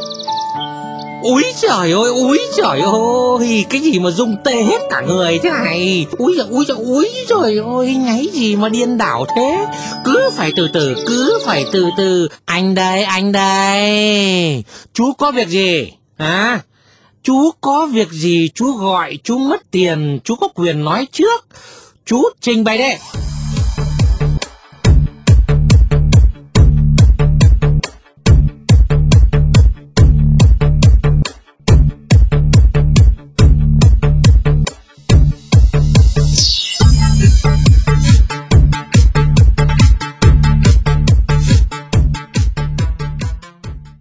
Úi trời ơi, cái gì mà rung tê hết cả người thế này. Úi trời ơi, ngáy gì mà điên đảo thế. Cứ phải từ từ. Anh đây. Chú có việc gì? Hả? Chú có việc gì chú gọi, chú mất tiền, chú có quyền nói trước. Chú trình bày đây.